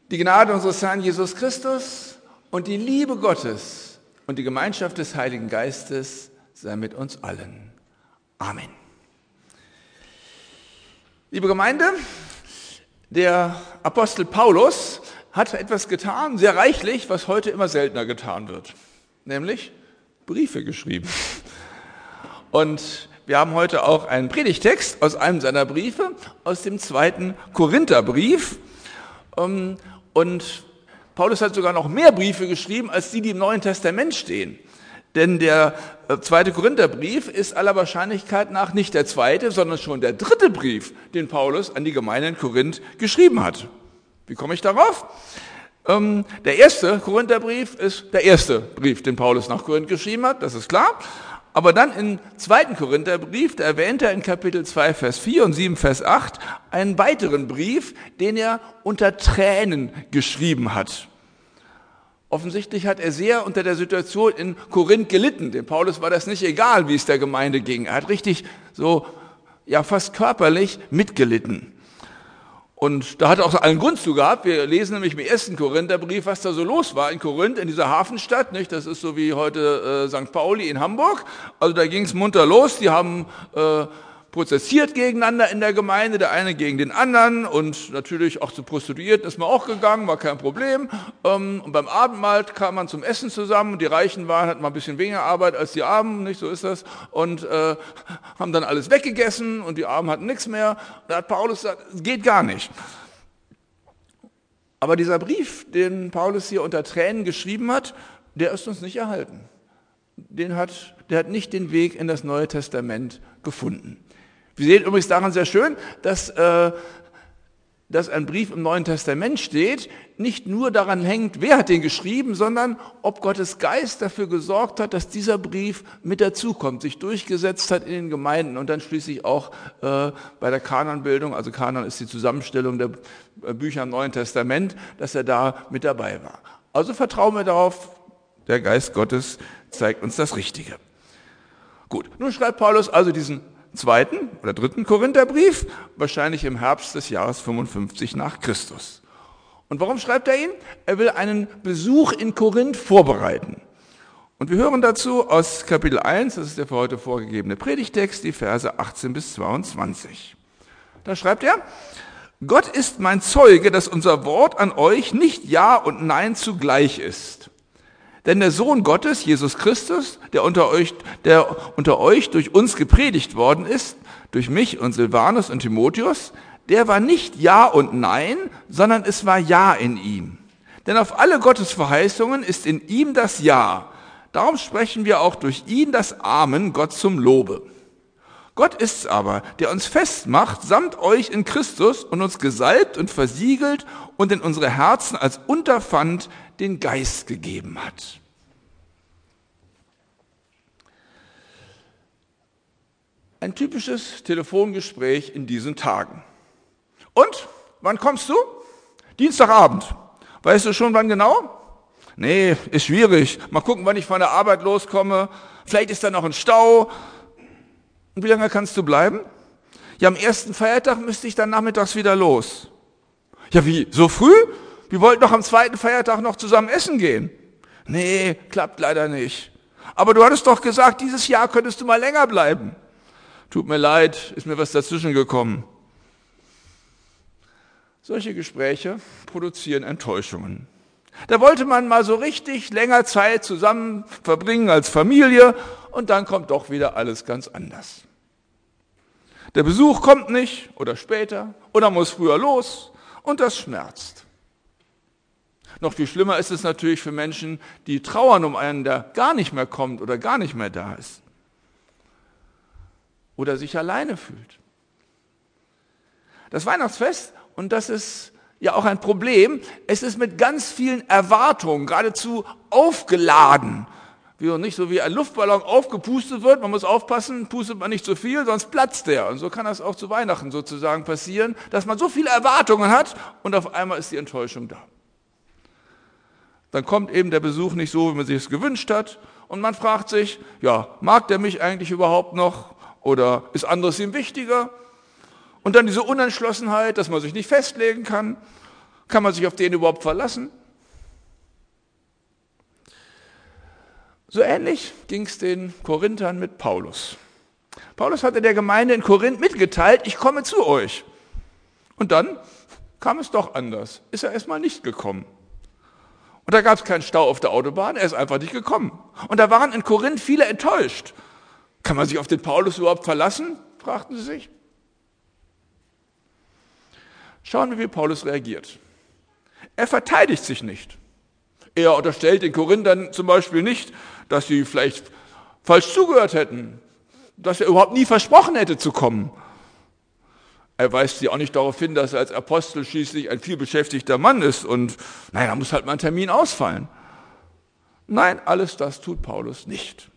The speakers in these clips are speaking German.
Die Gnade unseres Herrn Jesus Christus und die Liebe Gottes und die Gemeinschaft des Heiligen Geistes sei mit uns allen. Amen. Liebe Gemeinde, der Apostel Paulus hat etwas getan, sehr reichlich, was heute immer seltener getan wird, nämlich Briefe geschrieben. Und wir haben heute auch einen Predigtext aus einem seiner Briefe, aus dem 2. Korintherbrief. Und Paulus hat sogar noch mehr Briefe geschrieben, als die im Neuen Testament stehen. Denn der 2. Korintherbrief ist aller Wahrscheinlichkeit nach nicht der zweite, sondern schon der 3. Brief, den Paulus an die Gemeinde in Korinth geschrieben hat. Wie komme ich darauf? Der 1. Korintherbrief ist der erste Brief, den Paulus nach Korinth geschrieben hat, das ist klar. Aber dann im 2. Korintherbrief, da erwähnt er in Kapitel 2, Vers 4 und 7, Vers 8, einen weiteren Brief, den er unter Tränen geschrieben hat. Offensichtlich hat er sehr unter der Situation in Korinth gelitten. Dem Paulus war das nicht egal, wie es der Gemeinde ging. Er hat richtig so, ja, fast körperlich mitgelitten. Und da hat er auch allen Grund zu gehabt. Wir lesen nämlich im 1. Korintherbrief, was da so los war in Korinth, in dieser Hafenstadt. Nicht? Das ist so wie heute St. Pauli in Hamburg. Also da ging es munter los. Die haben prozessiert gegeneinander in der Gemeinde, der eine gegen den anderen. Und natürlich auch zu Prostituierten ist man auch gegangen, war kein Problem. Und beim Abendmahl kam man zum Essen zusammen. Die Reichen hatten mal ein bisschen weniger Arbeit als die Armen, nicht so ist das. Und haben dann alles weggegessen und die Armen hatten nichts mehr. Da hat Paulus gesagt, es geht gar nicht. Aber dieser Brief, den Paulus hier unter Tränen geschrieben hat, der ist uns nicht erhalten. Der hat nicht den Weg in das Neue Testament gefunden. Wir sehen übrigens daran sehr schön, dass ein Brief im Neuen Testament steht, nicht nur daran hängt, wer hat den geschrieben, sondern ob Gottes Geist dafür gesorgt hat, dass dieser Brief mit dazukommt, sich durchgesetzt hat in den Gemeinden und dann schließlich auch bei der Kanonbildung, also Kanon ist die Zusammenstellung der Bücher im Neuen Testament, dass er da mit dabei war. Also vertrauen wir darauf, der Geist Gottes zeigt uns das Richtige. Gut, nun schreibt Paulus also diesen 2. oder 3. Korintherbrief, wahrscheinlich im Herbst des Jahres 55 nach Christus. Und warum schreibt er ihn? Er will einen Besuch in Korinth vorbereiten. Und wir hören dazu aus Kapitel 1, das ist der für heute vorgegebene Predigtext, die Verse 18 bis 22. Da schreibt er: Gott ist mein Zeuge, dass unser Wort an euch nicht Ja und Nein zugleich ist. Denn der Sohn Gottes, Jesus Christus, der unter euch durch uns gepredigt worden ist, durch mich und Silvanus und Timotheus, der war nicht Ja und Nein, sondern es war Ja in ihm. Denn auf alle Gottes Verheißungen ist in ihm das Ja. Darum sprechen wir auch durch ihn das Amen Gott zum Lobe. Gott ist's aber, der uns festmacht, samt euch in Christus und uns gesalbt und versiegelt und in unsere Herzen als Unterpfand den Geist gegeben hat. Ein typisches Telefongespräch in diesen Tagen. Und, wann kommst du? Dienstagabend. Weißt du schon, wann genau? Nee, ist schwierig. Mal gucken, wann ich von der Arbeit loskomme. Vielleicht ist da noch ein Stau. Und wie lange kannst du bleiben? Ja, am ersten Feiertag müsste ich dann nachmittags wieder los. Ja, wie? So früh? Wir wollten doch am zweiten Feiertag noch zusammen essen gehen. Nee, klappt leider nicht. Aber du hattest doch gesagt, dieses Jahr könntest du mal länger bleiben. Tut mir leid, ist mir was dazwischen gekommen. Solche Gespräche produzieren Enttäuschungen. Da wollte man mal so richtig länger Zeit zusammen verbringen als Familie und dann kommt doch wieder alles ganz anders. Der Besuch kommt nicht oder später oder muss früher los und das schmerzt. Noch viel schlimmer ist es natürlich für Menschen, die trauern um einen, der gar nicht mehr kommt oder gar nicht mehr da ist. Oder sich alleine fühlt. Das Weihnachtsfest, und das ist ja auch ein Problem, es ist mit ganz vielen Erwartungen geradezu aufgeladen. Nicht so wie ein Luftballon aufgepustet wird, man muss aufpassen, pustet man nicht zu viel, sonst platzt der. Und so kann das auch zu Weihnachten sozusagen passieren, dass man so viele Erwartungen hat und auf einmal ist die Enttäuschung da. Dann kommt eben der Besuch nicht so, wie man sich es gewünscht hat und man fragt sich, ja, mag der mich eigentlich überhaupt noch? Oder ist anderes ihm wichtiger? Und dann diese Unentschlossenheit, dass man sich nicht festlegen kann. Kann man sich auf den überhaupt verlassen? So ähnlich ging es den Korinthern mit Paulus. Paulus hatte der Gemeinde in Korinth mitgeteilt, ich komme zu euch. Und dann kam es doch anders. Ist er erstmal nicht gekommen. Und da gab es keinen Stau auf der Autobahn, er ist einfach nicht gekommen. Und da waren in Korinth viele enttäuscht. Kann man sich auf den Paulus überhaupt verlassen? Fragten sie sich. Schauen wir, wie Paulus reagiert. Er verteidigt sich nicht. Er unterstellt den Korinthern zum Beispiel nicht, dass sie vielleicht falsch zugehört hätten, dass er überhaupt nie versprochen hätte zu kommen. Er weist sie auch nicht darauf hin, dass er als Apostel schließlich ein vielbeschäftigter Mann ist und da muss halt mal ein Termin ausfallen. Nein, alles das tut Paulus nicht.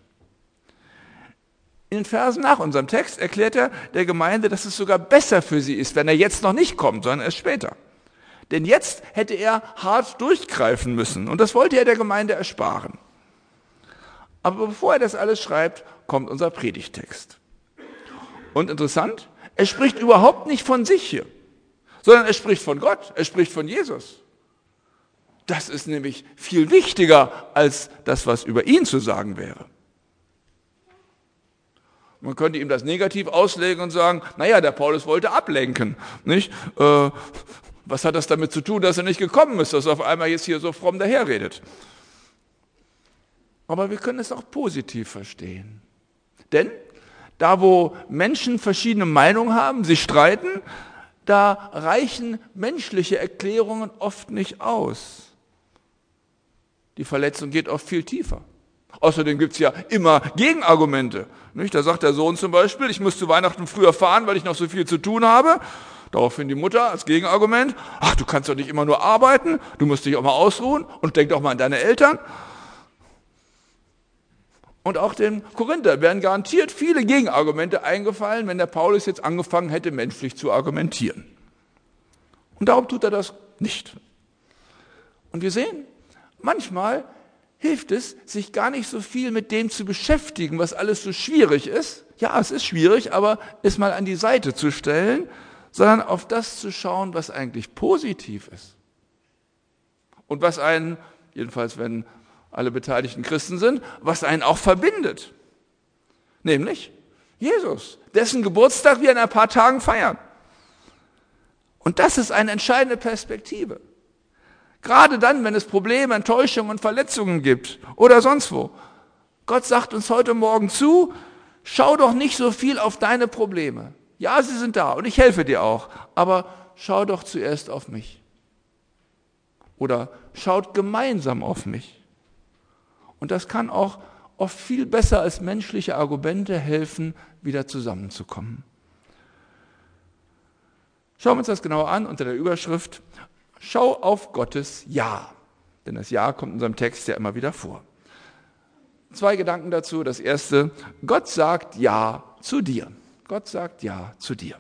In den Versen nach unserem Text erklärt er der Gemeinde, dass es sogar besser für sie ist, wenn er jetzt noch nicht kommt, sondern erst später. Denn jetzt hätte er hart durchgreifen müssen und das wollte er der Gemeinde ersparen. Aber bevor er das alles schreibt, kommt unser Predigttext. Und interessant, er spricht überhaupt nicht von sich hier, sondern er spricht von Gott, er spricht von Jesus. Das ist nämlich viel wichtiger als das, was über ihn zu sagen wäre. Man könnte ihm das negativ auslegen und sagen, der Paulus wollte ablenken, nicht? Was hat das damit zu tun, dass er nicht gekommen ist, dass er auf einmal jetzt hier so fromm daherredet? Aber wir können es auch positiv verstehen. Denn da, wo Menschen verschiedene Meinungen haben, sie streiten, da reichen menschliche Erklärungen oft nicht aus. Die Verletzung geht oft viel tiefer. Außerdem gibt es ja immer Gegenargumente. Nicht? Da sagt der Sohn zum Beispiel, ich muss zu Weihnachten früher fahren, weil ich noch so viel zu tun habe. Daraufhin die Mutter als Gegenargument, du kannst doch nicht immer nur arbeiten, du musst dich auch mal ausruhen und denk doch mal an deine Eltern. Und auch den Korinther wären garantiert viele Gegenargumente eingefallen, wenn der Paulus jetzt angefangen hätte, menschlich zu argumentieren. Und darum tut er das nicht. Und wir sehen, manchmal hilft es, sich gar nicht so viel mit dem zu beschäftigen, was alles so schwierig ist. Ja, es ist schwierig, aber es mal an die Seite zu stellen, sondern auf das zu schauen, was eigentlich positiv ist. Und was einen, jedenfalls wenn alle beteiligten Christen sind, was einen auch verbindet. Nämlich Jesus, dessen Geburtstag wir in ein paar Tagen feiern. Und das ist eine entscheidende Perspektive. Gerade dann, wenn es Probleme, Enttäuschungen und Verletzungen gibt oder sonst wo. Gott sagt uns heute Morgen zu, schau doch nicht so viel auf deine Probleme. Ja, sie sind da und ich helfe dir auch, aber schau doch zuerst auf mich. Oder schaut gemeinsam auf mich. Und das kann auch oft viel besser als menschliche Argumente helfen, wieder zusammenzukommen. Schauen wir uns das genauer an unter der Überschrift Schau auf Gottes Ja. Denn das Ja kommt in unserem Text ja immer wieder vor. 2 Gedanken dazu. Das erste, Gott sagt Ja zu dir. Gott sagt Ja zu dir.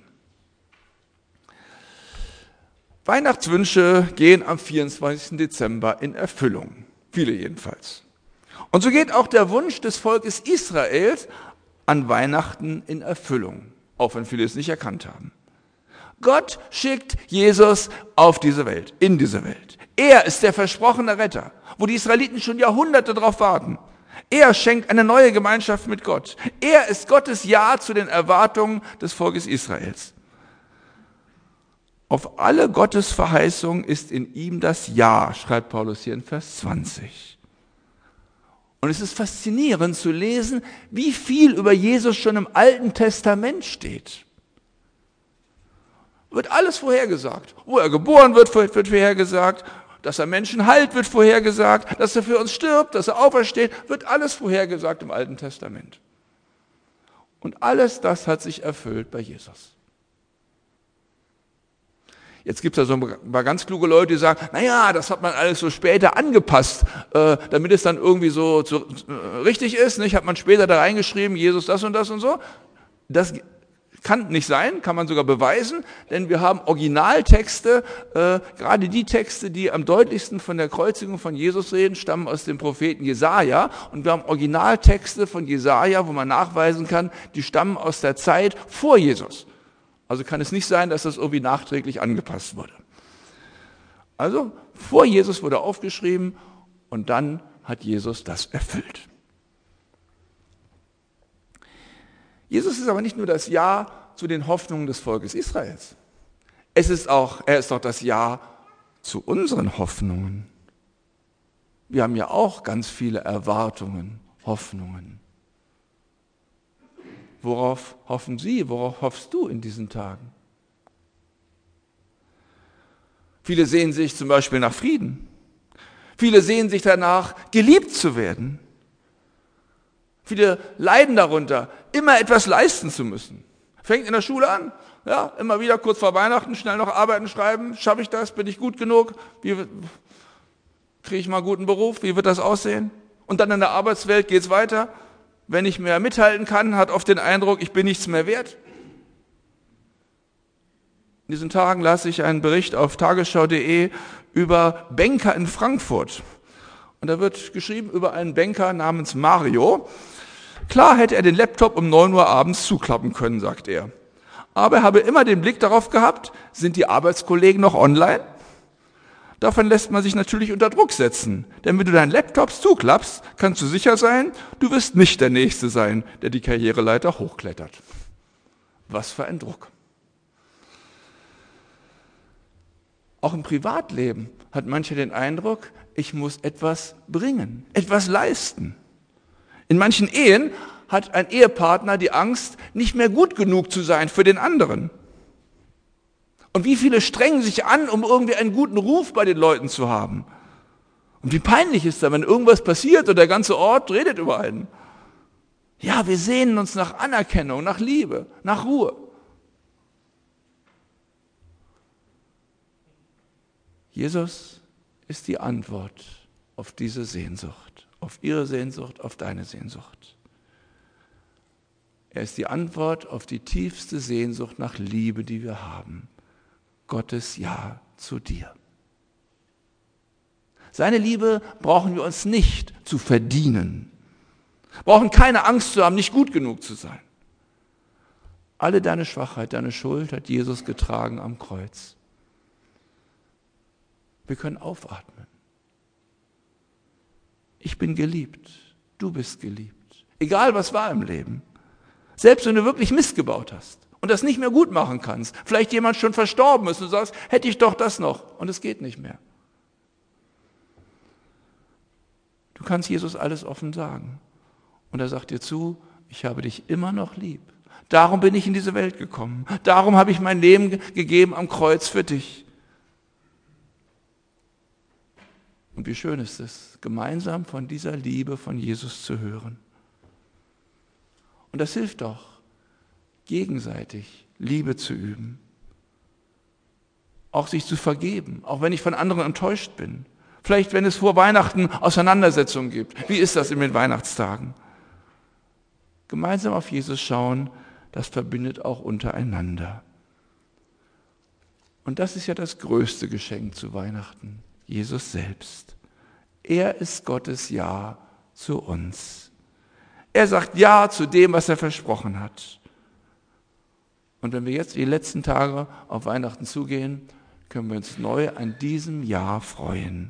Weihnachtswünsche gehen am 24. Dezember in Erfüllung. Viele jedenfalls. Und so geht auch der Wunsch des Volkes Israels an Weihnachten in Erfüllung, auch wenn viele es nicht erkannt haben. Gott schickt Jesus auf diese Welt, in diese Welt. Er ist der versprochene Retter, wo die Israeliten schon Jahrhunderte darauf warten. Er schenkt eine neue Gemeinschaft mit Gott. Er ist Gottes Ja zu den Erwartungen des Volkes Israels. Auf alle Gottes Verheißungen ist in ihm das Ja, schreibt Paulus hier in Vers 20. Und es ist faszinierend zu lesen, wie viel über Jesus schon im Alten Testament steht. Wird alles vorhergesagt. Wo er geboren wird, wird vorhergesagt. Dass er Menschen heilt, wird vorhergesagt. Dass er für uns stirbt, dass er aufersteht, wird alles vorhergesagt im Alten Testament. Und alles das hat sich erfüllt bei Jesus. Jetzt gibt es da so ein paar ganz kluge Leute, die sagen, das hat man alles so später angepasst, damit es dann irgendwie so richtig ist. Nicht? Hat man später da reingeschrieben, Jesus das und so. Das kann nicht sein, kann man sogar beweisen, denn wir haben Originaltexte, gerade die Texte, die am deutlichsten von der Kreuzigung von Jesus reden, stammen aus dem Propheten Jesaja. Und wir haben Originaltexte von Jesaja, wo man nachweisen kann, die stammen aus der Zeit vor Jesus. Also kann es nicht sein, dass das irgendwie nachträglich angepasst wurde. Also vor Jesus wurde aufgeschrieben und dann hat Jesus das erfüllt. Jesus ist aber nicht nur das Ja zu den Hoffnungen des Volkes Israels. Er ist auch das Ja zu unseren Hoffnungen. Wir haben ja auch ganz viele Erwartungen, Hoffnungen. Worauf hoffen Sie? Worauf hoffst du in diesen Tagen? Viele sehnen sich zum Beispiel nach Frieden. Viele sehnen sich danach, geliebt zu werden. Viele leiden darunter, immer etwas leisten zu müssen. Fängt in der Schule an, ja, immer wieder kurz vor Weihnachten, schnell noch Arbeiten schreiben. Schaffe ich das? Bin ich gut genug? Kriege ich mal einen guten Beruf? Wie wird das aussehen? Und dann in der Arbeitswelt geht es weiter. Wenn ich mehr mithalten kann, hat oft den Eindruck, ich bin nichts mehr wert. In diesen Tagen las ich einen Bericht auf tagesschau.de über Banker in Frankfurt. Und da wird geschrieben über einen Banker namens Mario. Klar hätte er den Laptop um 9 Uhr abends zuklappen können, sagt er. Aber er habe immer den Blick darauf gehabt, sind die Arbeitskollegen noch online? Davon lässt man sich natürlich unter Druck setzen. Denn wenn du deinen Laptop zuklappst, kannst du sicher sein, du wirst nicht der Nächste sein, der die Karriereleiter hochklettert. Was für ein Druck. Auch im Privatleben hat mancher den Eindruck, ich muss etwas bringen, etwas leisten. In manchen Ehen hat ein Ehepartner die Angst, nicht mehr gut genug zu sein für den anderen. Und wie viele strengen sich an, um irgendwie einen guten Ruf bei den Leuten zu haben. Und wie peinlich ist da, wenn irgendwas passiert und der ganze Ort redet über einen. Ja, wir sehnen uns nach Anerkennung, nach Liebe, nach Ruhe. Jesus ist die Antwort auf diese Sehnsucht, auf ihre Sehnsucht, auf deine Sehnsucht. Er ist die Antwort auf die tiefste Sehnsucht nach Liebe, die wir haben. Gottes Ja zu dir. Seine Liebe brauchen wir uns nicht zu verdienen. Brauchen keine Angst zu haben, nicht gut genug zu sein. Alle deine Schwachheit, deine Schuld hat Jesus getragen am Kreuz. Wir können aufatmen. Ich bin geliebt, du bist geliebt. Egal was war im Leben. Selbst wenn du wirklich Mist gebaut hast und das nicht mehr gut machen kannst, vielleicht jemand schon verstorben ist und du sagst, hätte ich doch das noch und es geht nicht mehr. Du kannst Jesus alles offen sagen und er sagt dir zu, ich habe dich immer noch lieb. Darum bin ich in diese Welt gekommen. Darum habe ich mein Leben gegeben am Kreuz für dich. Und wie schön ist es, gemeinsam von dieser Liebe von Jesus zu hören. Und das hilft doch, gegenseitig Liebe zu üben. Auch sich zu vergeben, auch wenn ich von anderen enttäuscht bin. Vielleicht, wenn es vor Weihnachten Auseinandersetzungen gibt. Wie ist das in den Weihnachtstagen? Gemeinsam auf Jesus schauen, das verbindet auch untereinander. Und das ist ja das größte Geschenk zu Weihnachten. Jesus selbst. Er ist Gottes Ja zu uns. Er sagt Ja zu dem, was er versprochen hat. Und wenn wir jetzt die letzten Tage auf Weihnachten zugehen, können wir uns neu an diesem Ja freuen.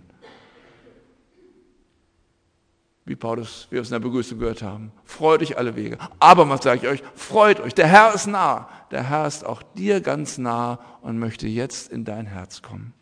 Wie Paulus, wir es in der Begrüßung gehört haben. Freut euch alle Wege. Aber was sage ich euch? Freut euch. Der Herr ist nah. Der Herr ist auch dir ganz nah und möchte jetzt in dein Herz kommen.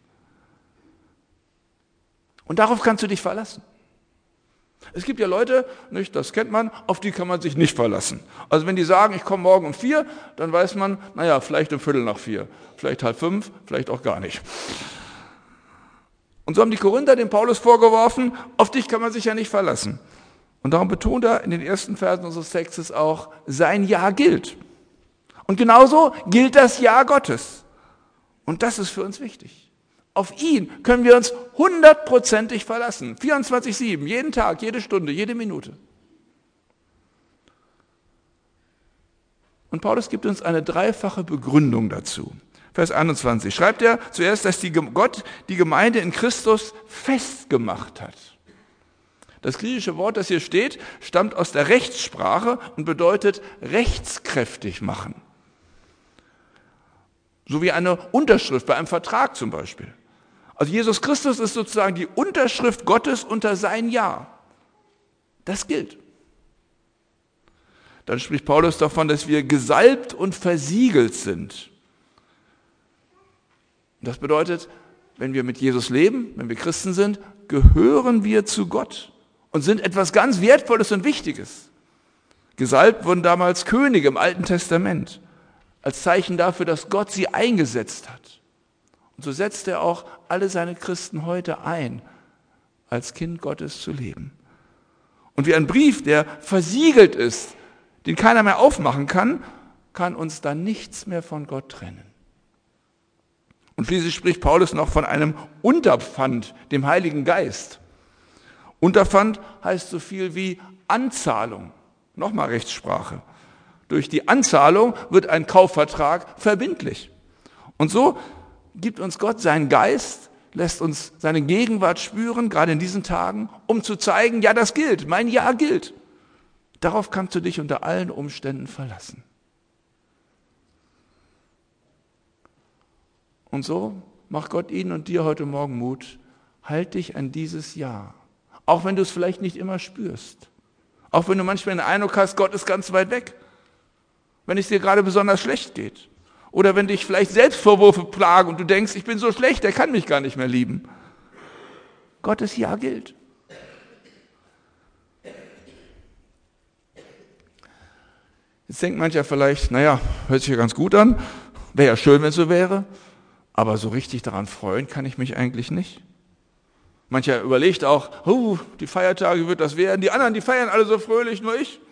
Und darauf kannst du dich verlassen. Es gibt ja Leute, nicht, das kennt man, auf die kann man sich nicht verlassen. Also wenn die sagen, ich komme morgen um 4, dann weiß man, naja, vielleicht um 4:15, vielleicht 4:30, vielleicht auch gar nicht. Und so haben die Korinther dem Paulus vorgeworfen, auf dich kann man sich ja nicht verlassen. Und darum betont er in den ersten Versen unseres Textes auch, sein Ja gilt. Und genauso gilt das Ja Gottes. Und das ist für uns wichtig. Auf ihn können wir uns 100%ig verlassen. 24/7, jeden Tag, jede Stunde, jede Minute. Und Paulus gibt uns eine dreifache Begründung dazu. Vers 21 schreibt er zuerst, dass Gott die Gemeinde in Christus festgemacht hat. Das griechische Wort, das hier steht, stammt aus der Rechtssprache und bedeutet rechtskräftig machen. So wie eine Unterschrift bei einem Vertrag zum Beispiel. Also Jesus Christus ist sozusagen die Unterschrift Gottes unter sein Ja. Das gilt. Dann spricht Paulus davon, dass wir gesalbt und versiegelt sind. Das bedeutet, wenn wir mit Jesus leben, wenn wir Christen sind, gehören wir zu Gott und sind etwas ganz Wertvolles und Wichtiges. Gesalbt wurden damals Könige im Alten Testament, als Zeichen dafür, dass Gott sie eingesetzt hat. Und so setzt er auch alle seine Christen heute ein, als Kind Gottes zu leben. Und wie ein Brief, der versiegelt ist, den keiner mehr aufmachen kann, kann uns dann nichts mehr von Gott trennen. Und schließlich spricht Paulus noch von einem Unterpfand, dem Heiligen Geist. Unterpfand heißt so viel wie Anzahlung. Nochmal Rechtssprache. Durch die Anzahlung wird ein Kaufvertrag verbindlich. Und so gibt uns Gott seinen Geist, lässt uns seine Gegenwart spüren, gerade in diesen Tagen, um zu zeigen, ja, das gilt, mein Ja gilt. Darauf kannst du dich unter allen Umständen verlassen. Und so macht Gott Ihnen und dir heute Morgen Mut, halt dich an dieses Ja. Auch wenn du es vielleicht nicht immer spürst. Auch wenn du manchmal den Eindruck hast, Gott ist ganz weit weg. Wenn es dir gerade besonders schlecht geht. Oder wenn dich vielleicht Selbstvorwürfe plagen und du denkst, ich bin so schlecht, der kann mich gar nicht mehr lieben. Gottes Ja gilt. Jetzt denkt mancher vielleicht, naja, hört sich ja ganz gut an, wäre ja schön, wenn es so wäre, aber so richtig daran freuen kann ich mich eigentlich nicht. Mancher überlegt auch, die Feiertage wird das werden, die anderen, die feiern alle so fröhlich, nur ich.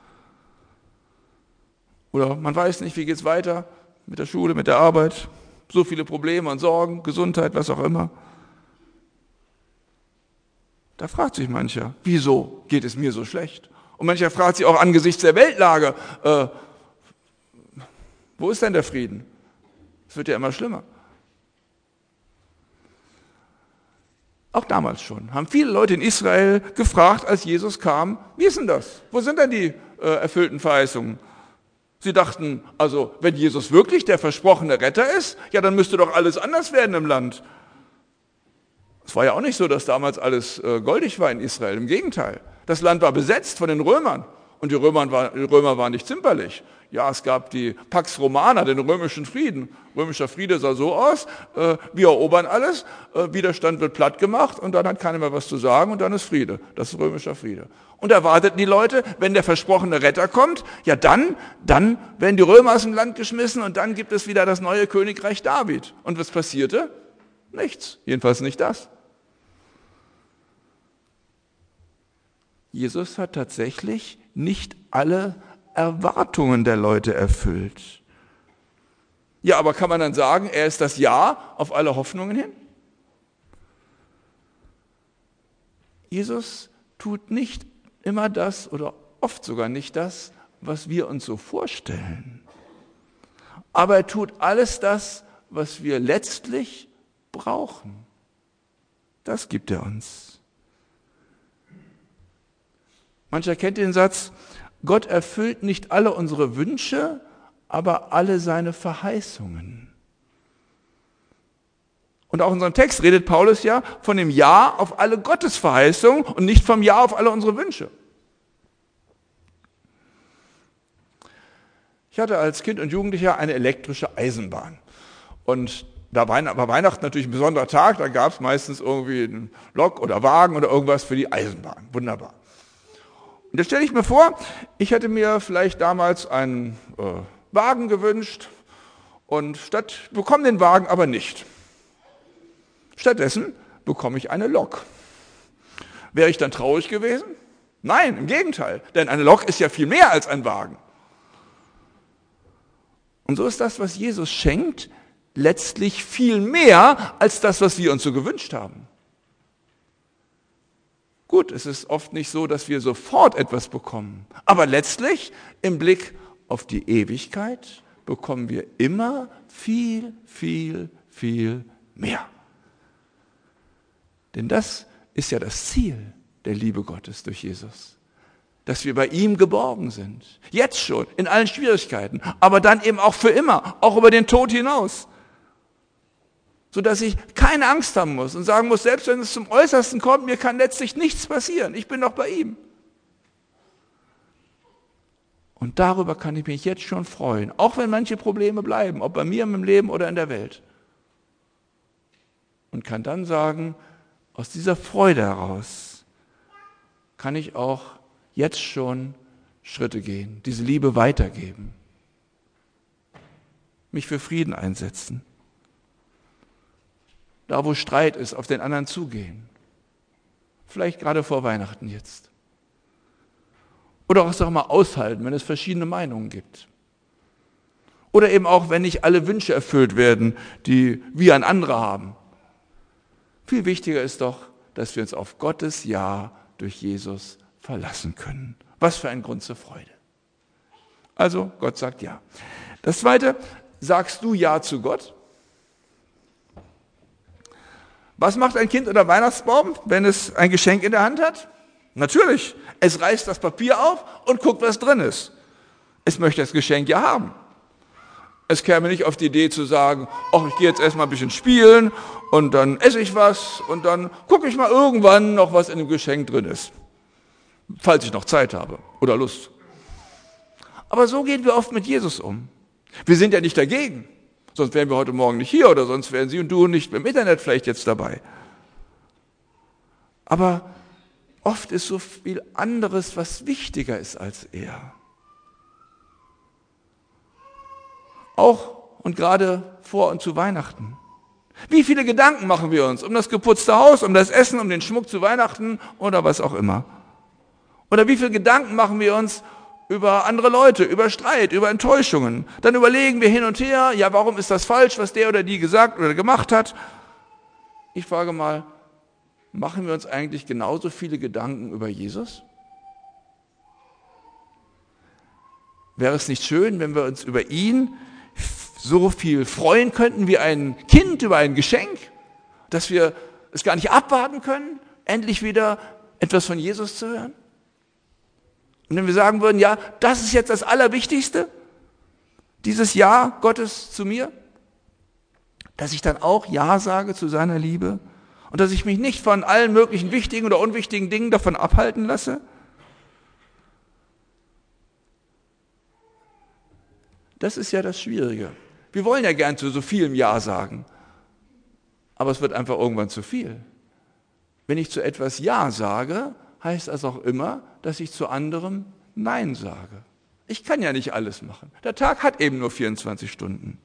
Oder man weiß nicht, wie geht's weiter mit der Schule, mit der Arbeit, so viele Probleme und Sorgen, Gesundheit, was auch immer. Da fragt sich mancher, wieso geht es mir so schlecht? Und mancher fragt sich auch angesichts der Weltlage, wo ist denn der Frieden? Es wird ja immer schlimmer. Auch damals schon haben viele Leute in Israel gefragt, als Jesus kam, wie ist denn das? Wo sind denn die erfüllten Verheißungen? Sie dachten, also wenn Jesus wirklich der versprochene Retter ist, ja dann müsste doch alles anders werden im Land. Es war ja auch nicht so, dass damals alles goldig war in Israel. Im Gegenteil, das Land war besetzt von den Römern und die Römer waren nicht zimperlich. Ja, es gab die Pax Romana, den römischen Frieden. Römischer Friede sah so aus, wir erobern alles, Widerstand wird platt gemacht und dann hat keiner mehr was zu sagen und dann ist Friede. Das ist römischer Friede. Und da warteten die Leute, wenn der versprochene Retter kommt, ja dann werden die Römer aus dem Land geschmissen und dann gibt es wieder das neue Königreich David. Und was passierte? Nichts, jedenfalls nicht das. Jesus hat tatsächlich nicht alle Erwartungen der Leute erfüllt. Ja, aber kann man dann sagen, er ist das Ja auf alle Hoffnungen hin? Jesus tut nicht immer das oder oft sogar nicht das, was wir uns so vorstellen. Aber er tut alles das, was wir letztlich brauchen. Das gibt er uns. Mancher kennt den Satz, Gott erfüllt nicht alle unsere Wünsche, aber alle seine Verheißungen. Und auch in unserem Text redet Paulus ja von dem Ja auf alle Gottesverheißungen und nicht vom Ja auf alle unsere Wünsche. Ich hatte als Kind und Jugendlicher eine elektrische Eisenbahn. Und da war Weihnachten natürlich ein besonderer Tag, da gab es meistens irgendwie einen Lok oder Wagen oder irgendwas für die Eisenbahn. Wunderbar. Und jetzt stelle ich mir vor, ich hätte mir vielleicht damals einen Wagen gewünscht und bekomme den Wagen aber nicht. Stattdessen bekomme ich eine Lok. Wäre ich dann traurig gewesen? Nein, im Gegenteil, denn eine Lok ist ja viel mehr als ein Wagen. Und so ist das, was Jesus schenkt, letztlich viel mehr als das, was wir uns so gewünscht haben. Gut, es ist oft nicht so, dass wir sofort etwas bekommen. Aber letztlich, im Blick auf die Ewigkeit, bekommen wir immer viel, viel, viel mehr. Denn das ist ja das Ziel der Liebe Gottes durch Jesus. Dass wir bei ihm geborgen sind. Jetzt schon, in allen Schwierigkeiten. Aber dann eben auch für immer, auch über den Tod hinaus. sodass ich keine Angst haben muss und sagen muss, selbst wenn es zum Äußersten kommt, mir kann letztlich nichts passieren. Ich bin doch bei ihm. Und darüber kann ich mich jetzt schon freuen, auch wenn manche Probleme bleiben, ob bei mir im Leben oder in der Welt. Und kann dann sagen, aus dieser Freude heraus kann ich auch jetzt schon Schritte gehen, diese Liebe weitergeben, mich für Frieden einsetzen. Da, wo Streit ist, auf den anderen zugehen. Vielleicht gerade vor Weihnachten jetzt. Oder auch mal aushalten, wenn es verschiedene Meinungen gibt. Oder eben auch, wenn nicht alle Wünsche erfüllt werden, die wir an andere haben. Viel wichtiger ist doch, dass wir uns auf Gottes Ja durch Jesus verlassen können. Was für ein Grund zur Freude. Also, Gott sagt Ja. Das Zweite, sagst du Ja zu Gott? Was macht ein Kind unter Weihnachtsbaum, wenn es ein Geschenk in der Hand hat? Natürlich, es reißt das Papier auf und guckt, was drin ist. Es möchte das Geschenk ja haben. Es käme nicht auf die Idee zu sagen, ach, ich gehe jetzt erstmal ein bisschen spielen und dann esse ich was und dann gucke ich mal irgendwann noch, was in dem Geschenk drin ist. Falls ich noch Zeit habe oder Lust. Aber so gehen wir oft mit Jesus um. Wir sind ja nicht dagegen. Sonst wären wir heute Morgen nicht hier oder sonst wären Sie und du nicht im Internet vielleicht jetzt dabei. Aber oft ist so viel anderes, was wichtiger ist als er. Auch und gerade vor und zu Weihnachten. Wie viele Gedanken machen wir uns um das geputzte Haus, um das Essen, um den Schmuck zu Weihnachten oder was auch immer? Oder wie viele Gedanken machen wir uns über andere Leute, über Streit, über Enttäuschungen? Dann überlegen wir hin und her, ja, warum ist das falsch, was der oder die gesagt oder gemacht hat? Ich frage mal, machen wir uns eigentlich genauso viele Gedanken über Jesus? Wäre es nicht schön, wenn wir uns über ihn so viel freuen könnten wie ein Kind über ein Geschenk, dass wir es gar nicht abwarten können, endlich wieder etwas von Jesus zu hören? Und wenn wir sagen würden, ja, das ist jetzt das Allerwichtigste, dieses Ja Gottes zu mir, dass ich dann auch Ja sage zu seiner Liebe und dass ich mich nicht von allen möglichen wichtigen oder unwichtigen Dingen davon abhalten lasse. Das ist ja das Schwierige. Wir wollen ja gern zu so vielem Ja sagen, aber es wird einfach irgendwann zu viel. Wenn ich zu etwas Ja sage, heißt das auch immer, dass ich zu anderem Nein sage. Ich kann ja nicht alles machen. Der Tag hat eben nur 24 Stunden.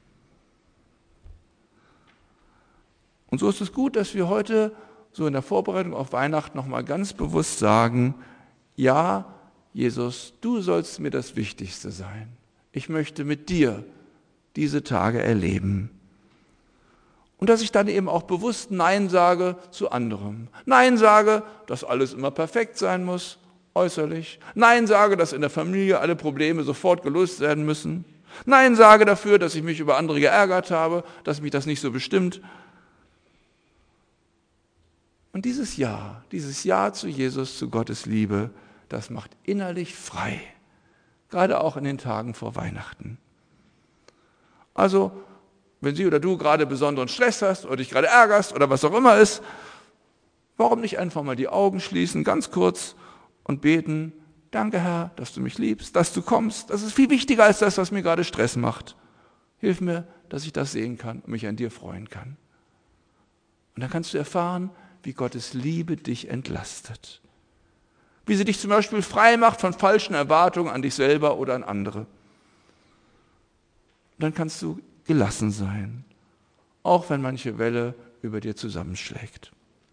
Und so ist es gut, dass wir heute so in der Vorbereitung auf Weihnachten nochmal ganz bewusst sagen, ja, Jesus, du sollst mir das Wichtigste sein. Ich möchte mit dir diese Tage erleben. Und dass ich dann eben auch bewusst Nein sage zu anderem. Nein sage, dass alles immer perfekt sein muss, äußerlich. Nein sage, dass in der Familie alle Probleme sofort gelöst werden müssen. Nein sage dafür, dass ich mich über andere geärgert habe, dass mich das nicht so bestimmt. Und dieses Ja zu Jesus, zu Gottes Liebe, das macht innerlich frei. Gerade auch in den Tagen vor Weihnachten. Also, wenn Sie oder du gerade besonderen Stress hast oder dich gerade ärgerst oder was auch immer ist, warum nicht einfach mal die Augen schließen, ganz kurz und beten, danke Herr, dass du mich liebst, dass du kommst. Das ist viel wichtiger als das, was mir gerade Stress macht. Hilf mir, dass ich das sehen kann und mich an dir freuen kann. Und dann kannst du erfahren, wie Gottes Liebe dich entlastet. Wie sie dich zum Beispiel frei macht von falschen Erwartungen an dich selber oder an andere. Und dann kannst du gelassen sein, auch wenn manche Welle über dir zusammenschlägt.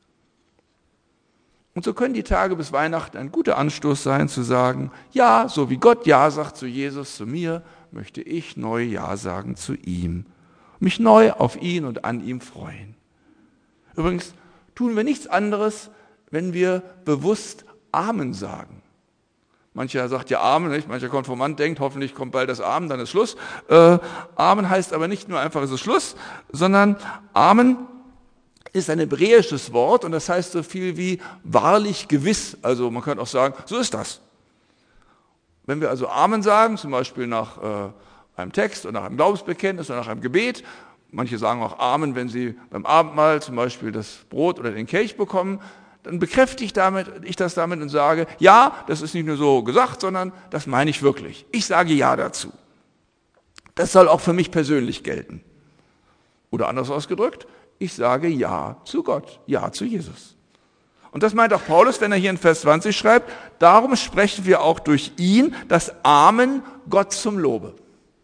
Und so können die Tage bis Weihnachten ein guter Anstoß sein, zu sagen, ja, so wie Gott Ja sagt zu Jesus, zu mir, möchte ich neu Ja sagen zu ihm. Mich neu auf ihn und an ihm freuen. Übrigens tun wir nichts anderes, wenn wir bewusst Amen sagen. Mancher sagt ja Amen, nicht? Mancher Konfirmand denkt, hoffentlich kommt bald das Amen, dann ist Schluss. Amen heißt aber nicht nur einfach, es ist Schluss, sondern Amen ist ein hebräisches Wort und das heißt so viel wie wahrlich gewiss. Also man könnte auch sagen, so ist das. Wenn wir also Amen sagen, zum Beispiel nach einem Text oder nach einem Glaubensbekenntnis oder nach einem Gebet, manche sagen auch Amen, wenn sie beim Abendmahl zum Beispiel das Brot oder den Kelch bekommen, dann bekräftige ich das damit und sage, ja, das ist nicht nur so gesagt, sondern das meine ich wirklich. Ich sage Ja dazu. Das soll auch für mich persönlich gelten. Oder anders ausgedrückt, ich sage Ja zu Gott, Ja zu Jesus. Und das meint auch Paulus, wenn er hier in Vers 20 schreibt, darum sprechen wir auch durch ihn das Amen Gott zum Lobe.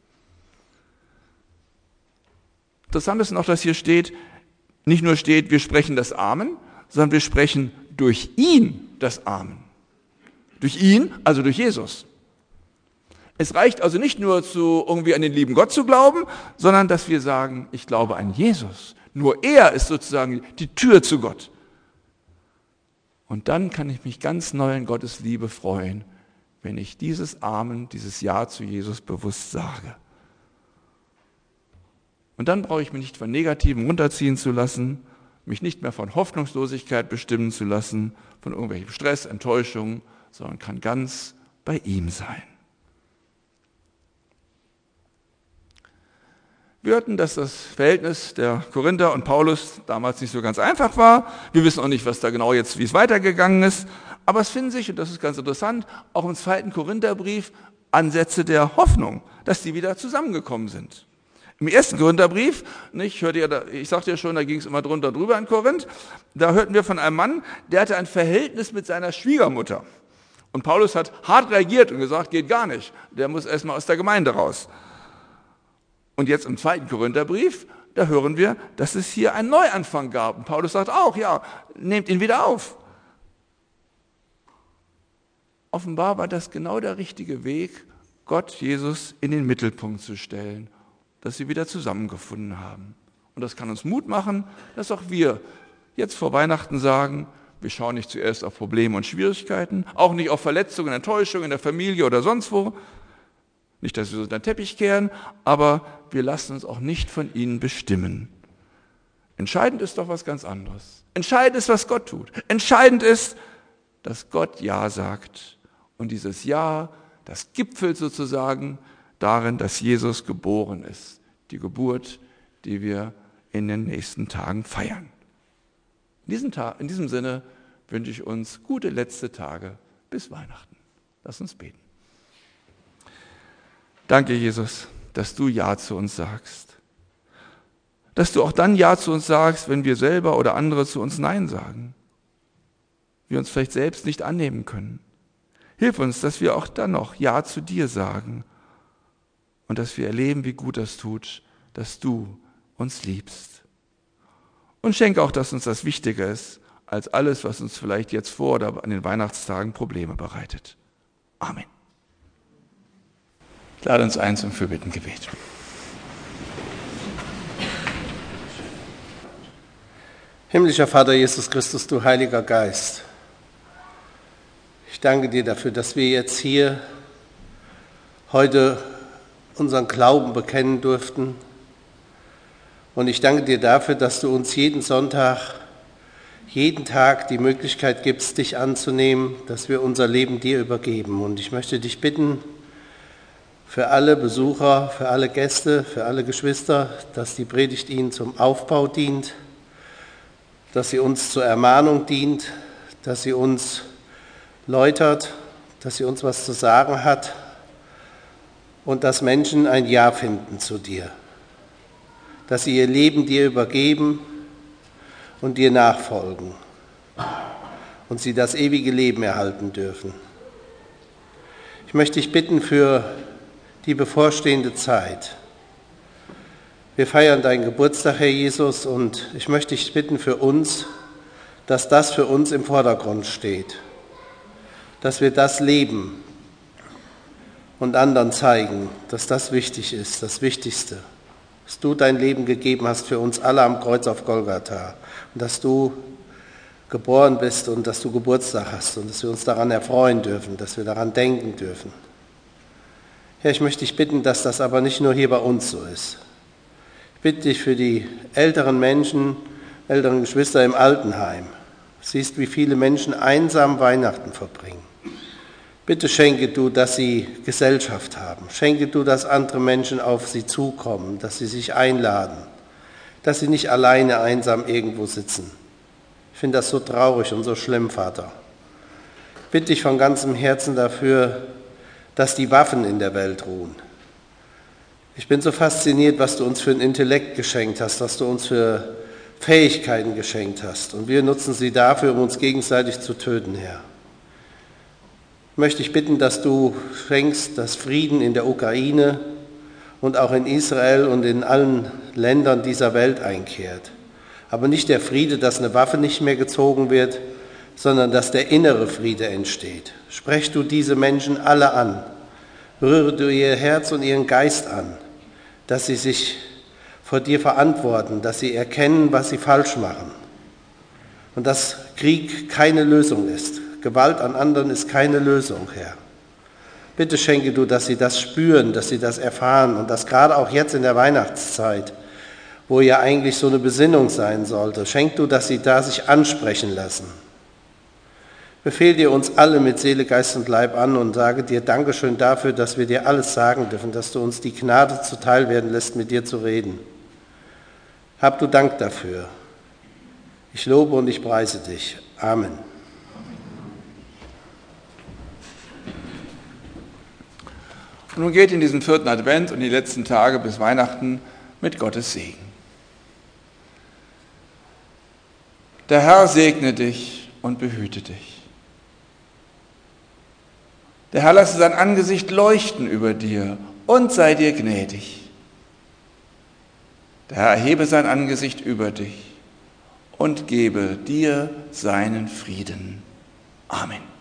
Interessant ist noch, dass hier steht, nicht nur steht, wir sprechen das Amen, sondern wir sprechen durch ihn das Amen. Durch ihn, also durch Jesus. Es reicht also nicht nur irgendwie an den lieben Gott zu glauben, sondern dass wir sagen, ich glaube an Jesus. Nur er ist sozusagen die Tür zu Gott. Und dann kann ich mich ganz neu in Gottes Liebe freuen, wenn ich dieses Amen, dieses Ja zu Jesus bewusst sage. Und dann brauche ich mich nicht von Negativen runterziehen zu lassen, mich nicht mehr von Hoffnungslosigkeit bestimmen zu lassen, von irgendwelchem Stress, Enttäuschung, sondern kann ganz bei ihm sein. Wir hörten, dass das Verhältnis der Korinther und Paulus damals nicht so ganz einfach war. Wir wissen auch nicht, was da genau jetzt, wie es weitergegangen ist. Aber es finden sich, und das ist ganz interessant, auch im 2. Korintherbrief Ansätze der Hoffnung, dass die wieder zusammengekommen sind. Im 1. Korintherbrief, ich sagte ja schon, da ging es immer drunter drüber in Korinth, da hörten wir von einem Mann, der hatte ein Verhältnis mit seiner Schwiegermutter. Und Paulus hat hart reagiert und gesagt, geht gar nicht, der muss erstmal aus der Gemeinde raus. Und jetzt im 2. Korintherbrief, da hören wir, dass es hier einen Neuanfang gab. Und Paulus sagt auch, ja, nehmt ihn wieder auf. Offenbar war das genau der richtige Weg, Gott, Jesus, in den Mittelpunkt zu stellen, dass sie wieder zusammengefunden haben. Und das kann uns Mut machen, dass auch wir jetzt vor Weihnachten sagen, wir schauen nicht zuerst auf Probleme und Schwierigkeiten, auch nicht auf Verletzungen, Enttäuschungen in der Familie oder sonst wo. Nicht, dass wir so unter den Teppich kehren, aber wir lassen uns auch nicht von ihnen bestimmen. Entscheidend ist doch was ganz anderes. Entscheidend ist, was Gott tut. Entscheidend ist, dass Gott Ja sagt. Und dieses Ja, das gipfelt sozusagen darin, dass Jesus geboren ist. Die Geburt, die wir in den nächsten Tagen feiern. In diesem Sinne wünsche ich uns gute letzte Tage bis Weihnachten. Lass uns beten. Danke, Jesus, dass du Ja zu uns sagst. Dass du auch dann Ja zu uns sagst, wenn wir selber oder andere zu uns Nein sagen. Wir uns vielleicht selbst nicht annehmen können. Hilf uns, dass wir auch dann noch Ja zu dir sagen und dass wir erleben, wie gut das tut, dass du uns liebst. Und schenke auch, dass uns das wichtiger ist, als alles, was uns vielleicht jetzt vor oder an den Weihnachtstagen Probleme bereitet. Amen. Ich lade uns ein zum Fürbittengebet. Himmlischer Vater Jesus Christus, du Heiliger Geist, ich danke dir dafür, dass wir jetzt hier heute unseren Glauben bekennen durften. Und ich danke dir dafür, dass du uns jeden Sonntag, jeden Tag die Möglichkeit gibst, dich anzunehmen, dass wir unser Leben dir übergeben. Und ich möchte dich bitten, für alle Besucher, für alle Gäste, für alle Geschwister, dass die Predigt ihnen zum Aufbau dient, dass sie uns zur Ermahnung dient, dass sie uns läutert, dass sie uns was zu sagen hat und dass Menschen ein Ja finden zu dir, dass sie ihr Leben dir übergeben und dir nachfolgen und sie das ewige Leben erhalten dürfen. Ich möchte dich bitten für die bevorstehende Zeit. Wir feiern deinen Geburtstag, Herr Jesus, und ich möchte dich bitten für uns, dass das für uns im Vordergrund steht, dass wir das leben und anderen zeigen, dass das wichtig ist, das Wichtigste, dass du dein Leben gegeben hast für uns alle am Kreuz auf Golgatha und dass du geboren bist und dass du Geburtstag hast und dass wir uns daran erfreuen dürfen, dass wir daran denken dürfen. Herr, ich möchte dich bitten, dass das aber nicht nur hier bei uns so ist. Ich bitte dich für die älteren Menschen, älteren Geschwister im Altenheim. Du siehst, wie viele Menschen einsam Weihnachten verbringen. Bitte schenke du, dass sie Gesellschaft haben. Schenke du, dass andere Menschen auf sie zukommen, dass sie sich einladen, dass sie nicht alleine einsam irgendwo sitzen. Ich finde das so traurig und so schlimm, Vater. Ich bitte dich von ganzem Herzen dafür, dass die Waffen in der Welt ruhen. Ich bin so fasziniert, was du uns für ein Intellekt geschenkt hast, was du uns für Fähigkeiten geschenkt hast. Und wir nutzen sie dafür, um uns gegenseitig zu töten, Herr. Ich möchte dich bitten, dass du schenkst, dass Frieden in der Ukraine und auch in Israel und in allen Ländern dieser Welt einkehrt. Aber nicht der Friede, dass eine Waffe nicht mehr gezogen wird, sondern dass der innere Friede entsteht. Sprech du diese Menschen alle an. Rühre du ihr Herz und ihren Geist an, dass sie sich vor dir verantworten, dass sie erkennen, was sie falsch machen. Und dass Krieg keine Lösung ist. Gewalt an anderen ist keine Lösung, Herr. Bitte schenke du, dass sie das spüren, dass sie das erfahren und dass gerade auch jetzt in der Weihnachtszeit, wo ja eigentlich so eine Besinnung sein sollte, schenk du, dass sie da sich ansprechen lassen. Befehl dir uns alle mit Seele, Geist und Leib an und sage dir Dankeschön dafür, dass wir dir alles sagen dürfen, dass du uns die Gnade zuteil werden lässt, mit dir zu reden. Hab du Dank dafür. Ich lobe und ich preise dich. Amen. Und nun geht in diesen 4. Advent und die letzten Tage bis Weihnachten mit Gottes Segen. Der Herr segne dich und behüte dich. Der Herr lasse sein Angesicht leuchten über dir und sei dir gnädig. Der Herr erhebe sein Angesicht über dich und gebe dir seinen Frieden. Amen.